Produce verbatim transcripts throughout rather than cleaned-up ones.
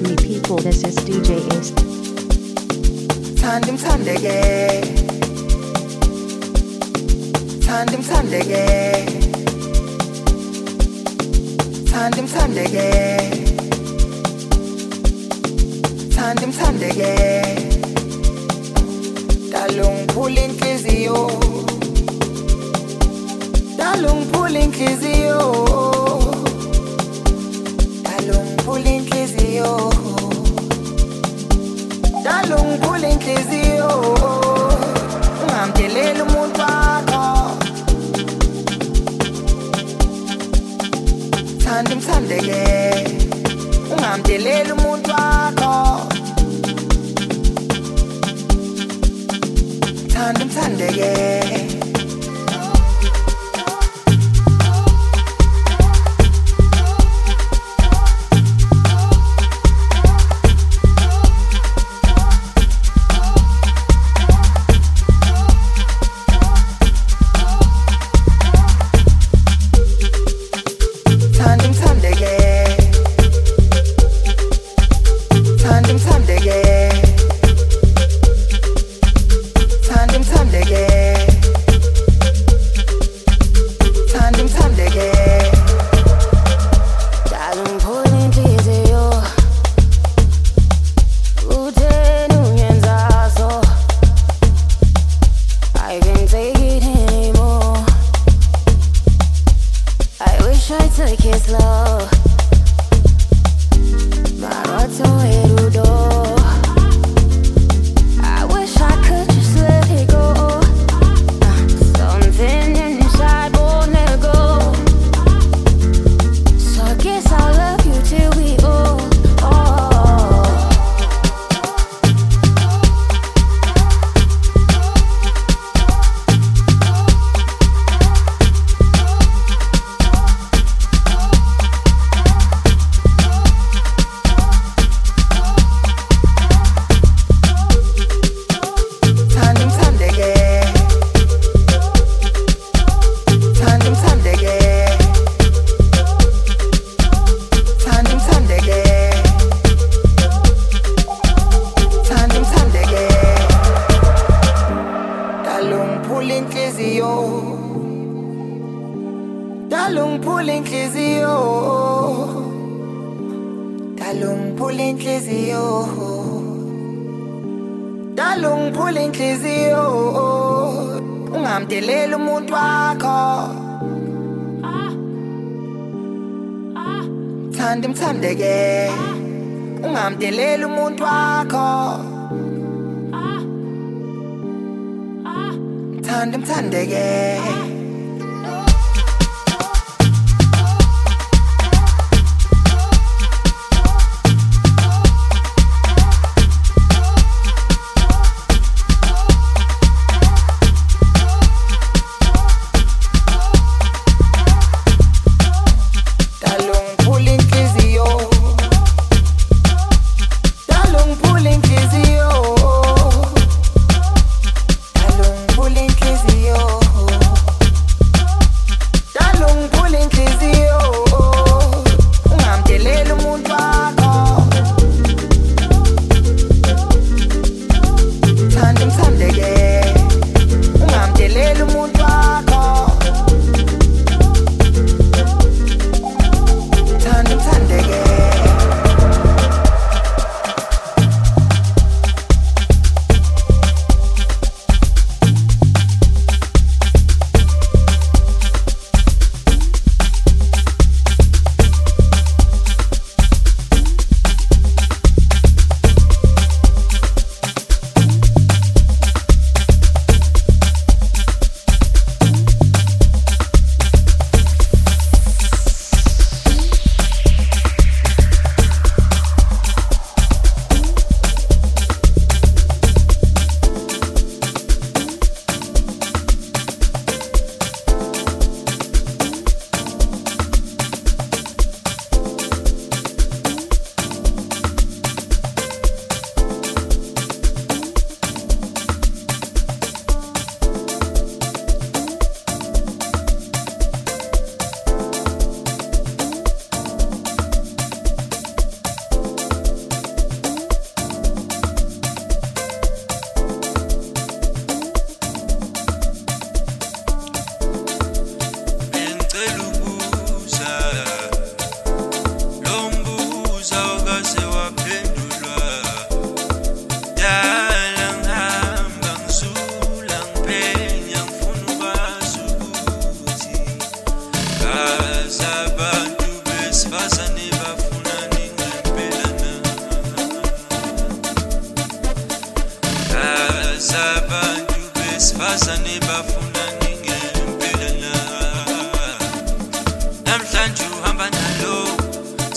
me people, this is D J Ace. Tandim Tandege Tandim Tandege Tandim Tandege Tandim Tandege Dalung pulling Kizio Dalung pulling Kizio Dalung pulling Kizio Dalung pulling Kizio Ngamdelela umuntu wakho Tandim Tandege Ungamdelela umuntu wakho Tandim Tandege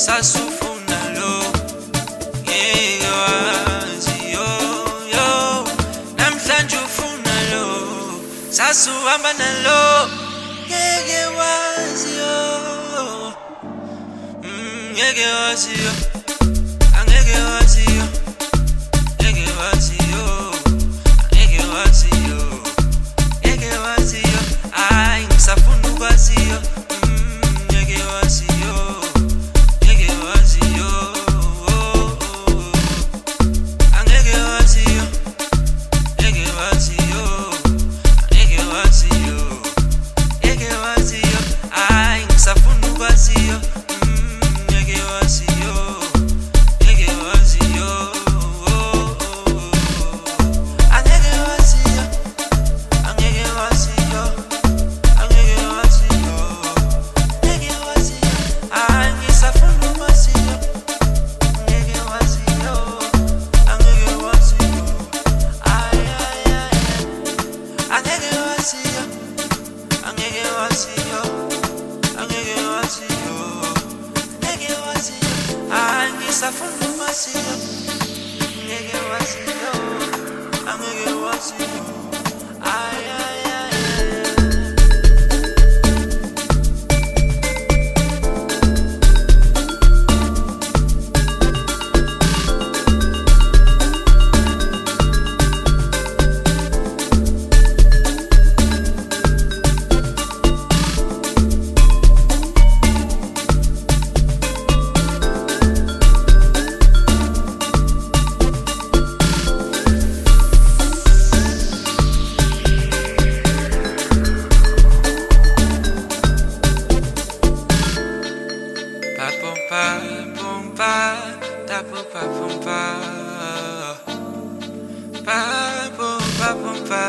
sasufuna lo ngeke wazi yo yo namhlanje ufuna lo sasuhamba nalo ngeke wazi yo ngeke wazi yo angeke wazi yo ngeke wazi yo angeke wazi yo ngeke wazi yo ay ngisafuna ukwazi yo ngeke wazi yo ngeke wazi yo angeke wazi yo ngeke wazi yo angeke wazi yo ngeke wazi yo ay ngisafuna ukwazi yo ngeke wazi yo ngeke wazi yo angeke wazi yo angeke wazi yo angeke wazi yo ngeke wazi yo ay ngisafuna ukwazi yo ngeke wazi yo angeke wazi yo ay ay ay angeke wazi yo angeke wazi yo angeke wazi yo ngeke wazi yo ay ngisafuna ukwazi yo ngeke wazi yo angeke wazi yo ay ay ay pa pom pa pom pa da pom pa pom pa pa pom pa pom pa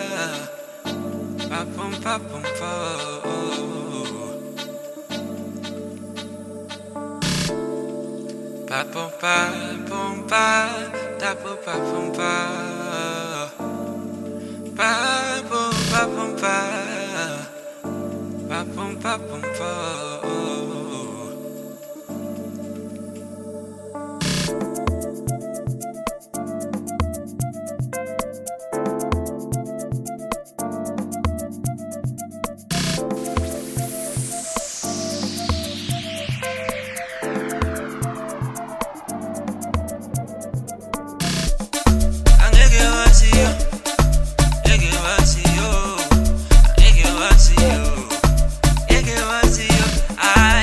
pa pom pa pom pa pa pom pa pom pa da pom pa pom pa pa pom pa pom pa pa pom pa pom pa angeke wazi yo ngeke wazi yo ngeke wazi yo ngeke wazi yo ay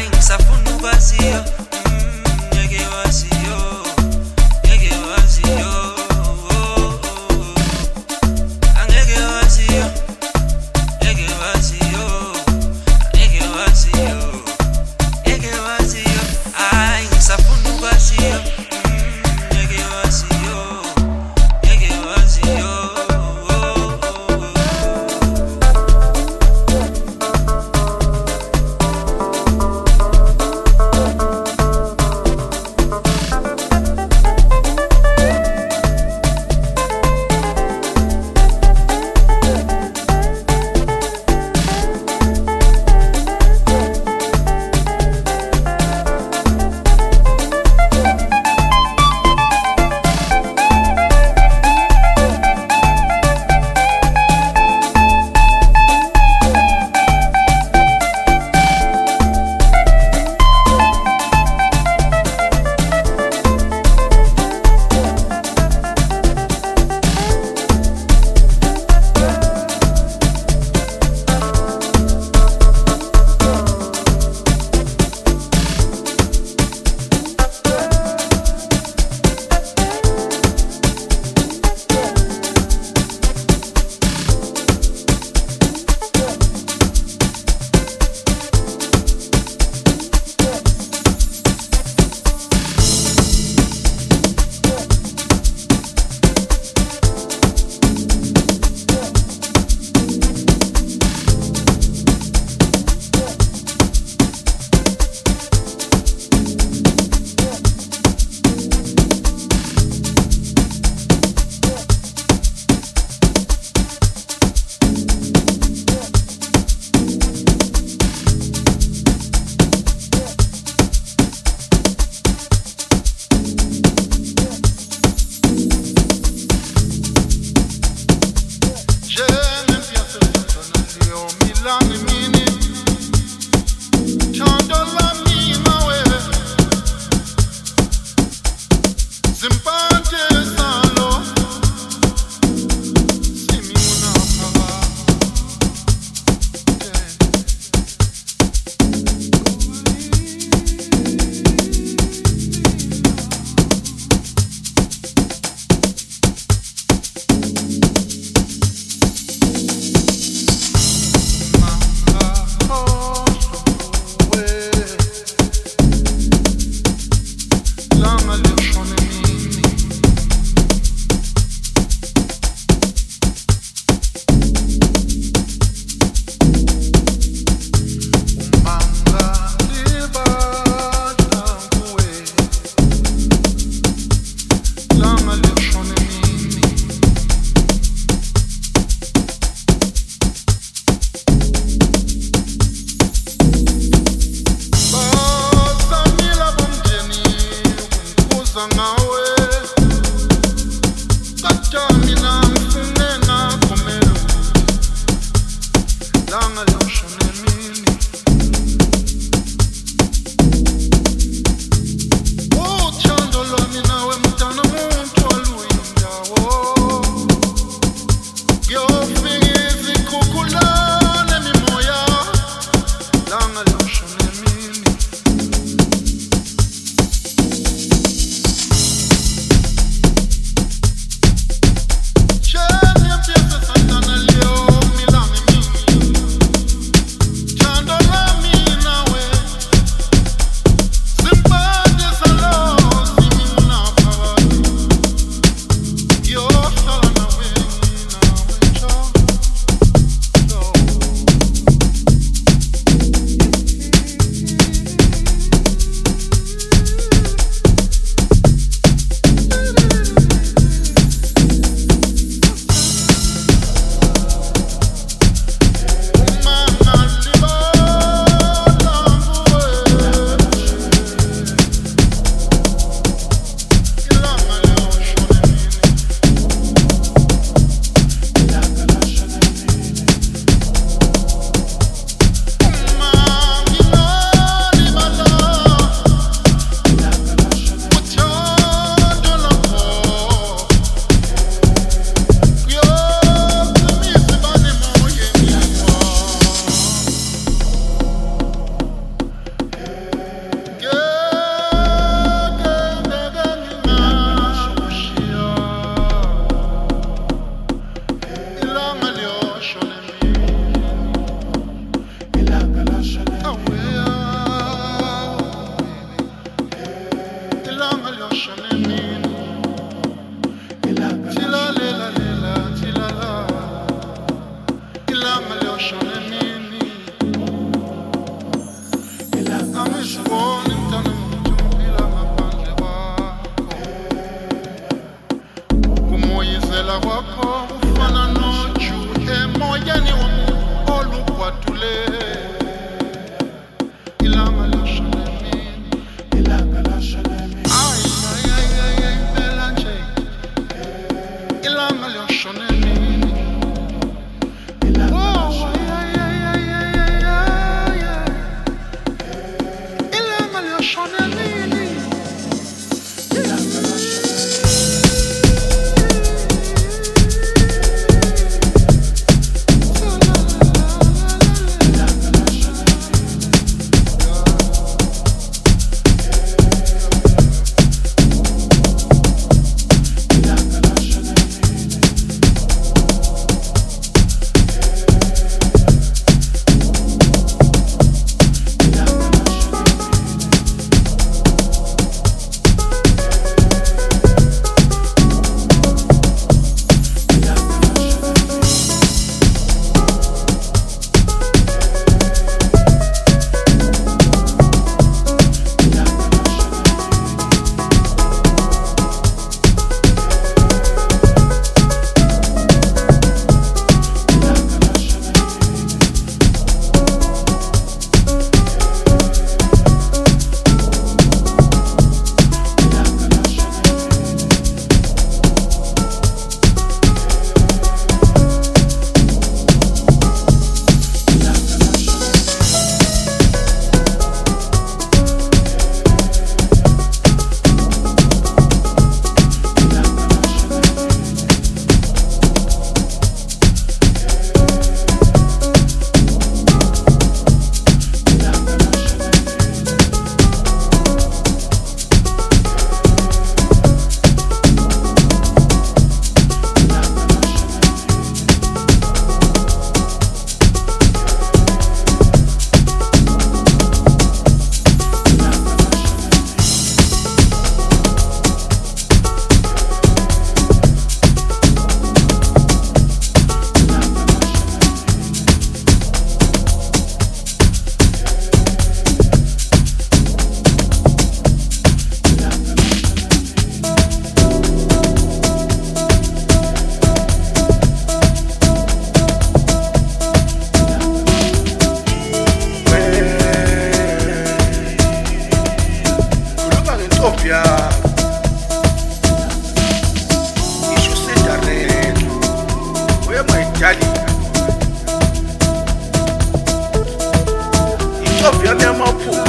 Ntombi yami yamaphupho,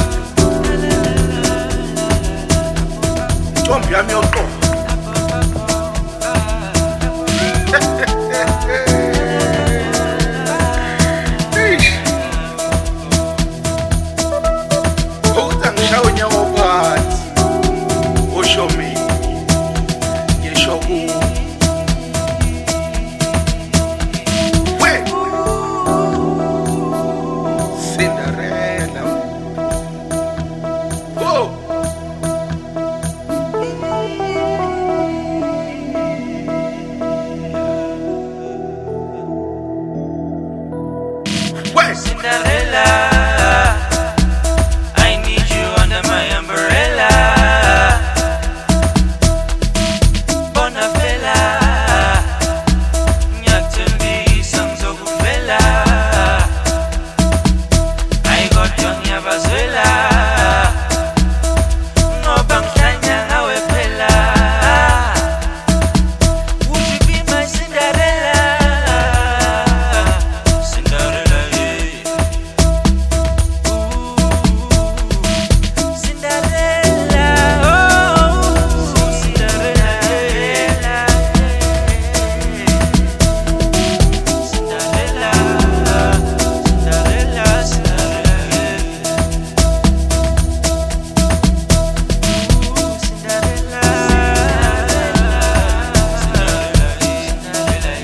ntombi yami yoqobo. Ukuthi angishawe nyawo phansi, usho mina, ngisho kuwe. We, Cinderella. Oh. We, Cinderella, I need you under my umbrella. Bonafella, nyakuthembisa ngizokuvela. Ayikho ngiyabazwela, ngoba ngihlanya ngawe phela. Would you be my Cinderella? Cinderella, yeah. Ooh, Cinderella, oh, Cinderella, yeah. Cinderella, Cinderella, Cinderella, yeah. Ooh, Cinderella, Cinderella,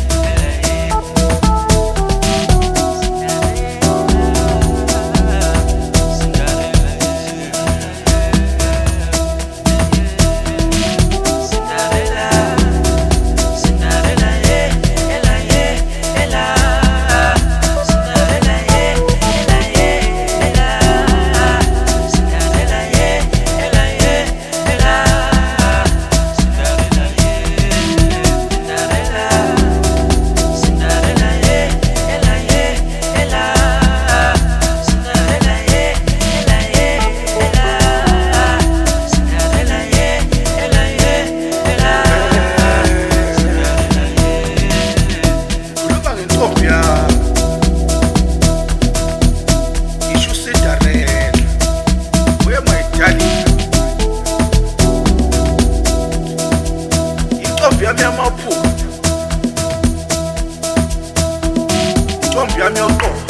Khuluma ngentombi yami, ngisho uCinderella. Where my darling? Intombi yami yamaphupho, intombi yami yoqobo.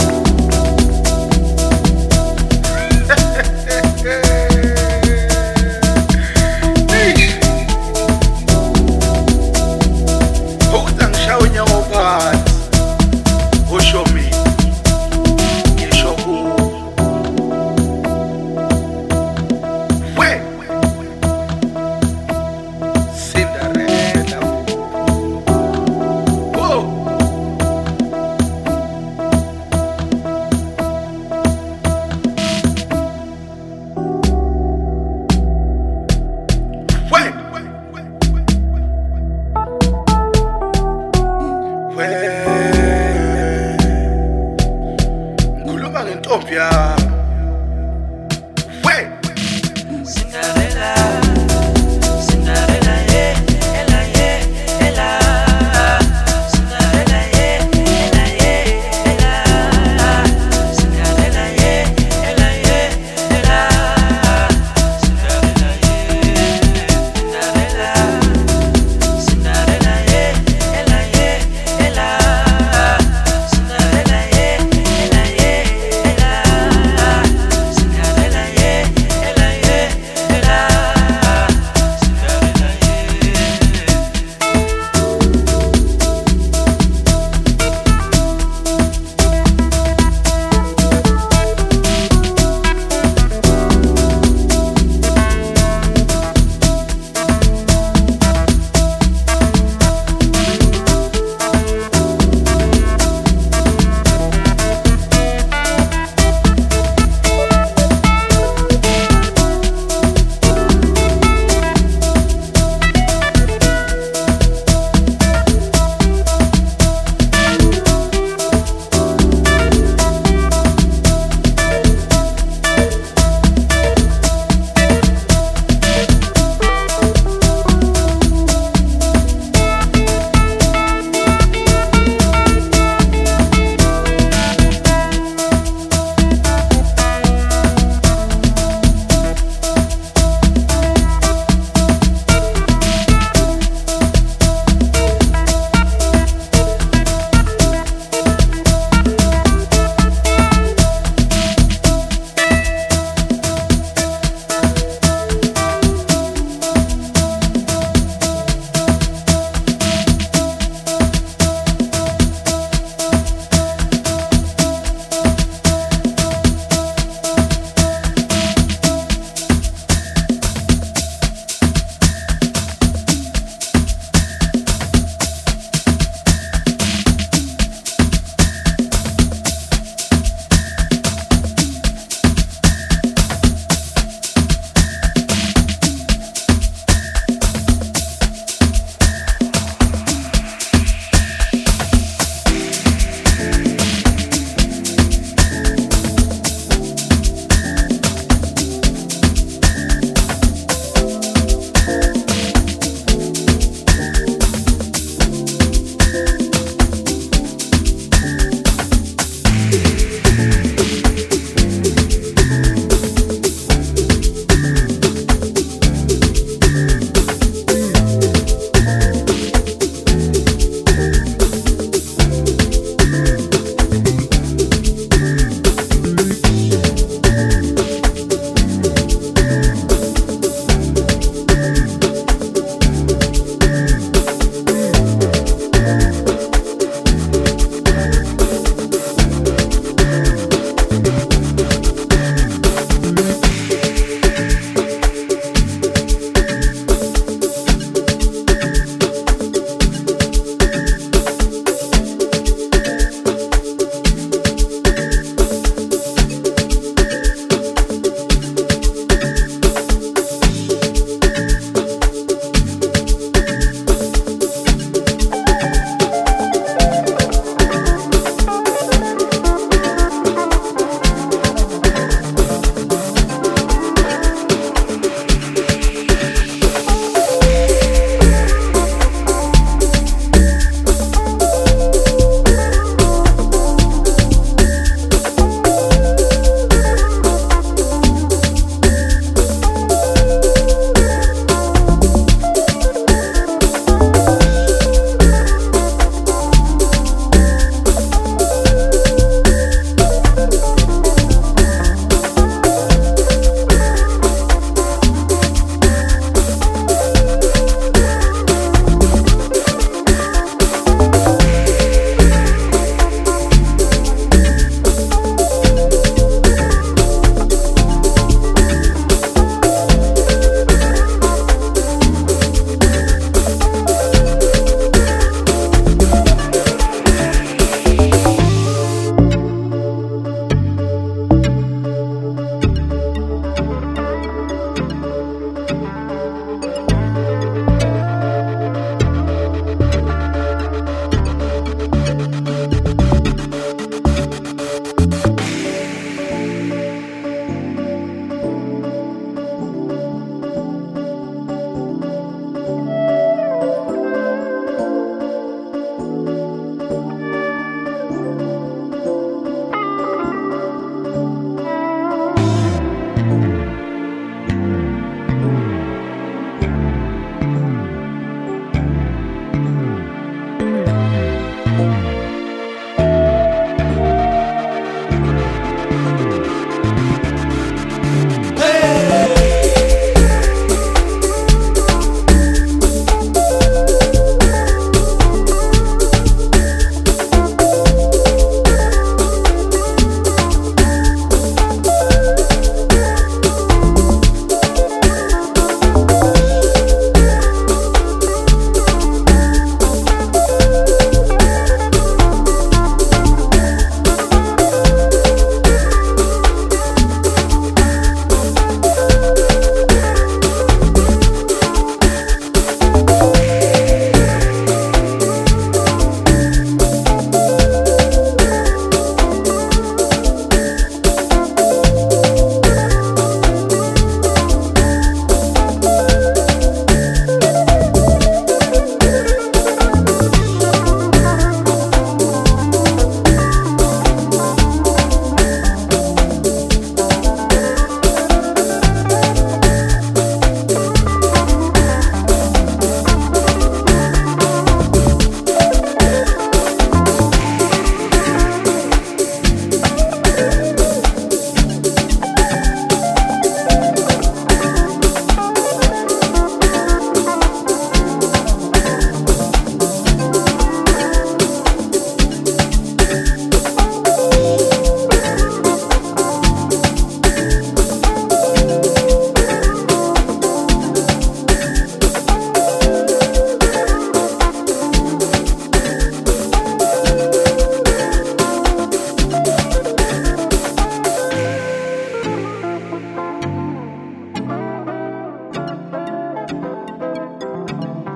Ukuthi angishawe nyawo phansi, usho mina, ngisho kuwe. We, Cinderella. Oh. We, we, ngikhuluma ngentombi yami. We, Cinderella, Cinderella, yeah, ella, yeah, ella. Cinderella, yeah, ella, yeah, ella. Cinderella, yeah, ella, yeah, ella. Cinderella, yeah, Cinderella. Cinderella, yeah, ella, yeah, ella. Cinderella, yeah, ella, yeah, ella.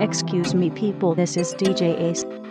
Excuse me, people, this is D J Ace.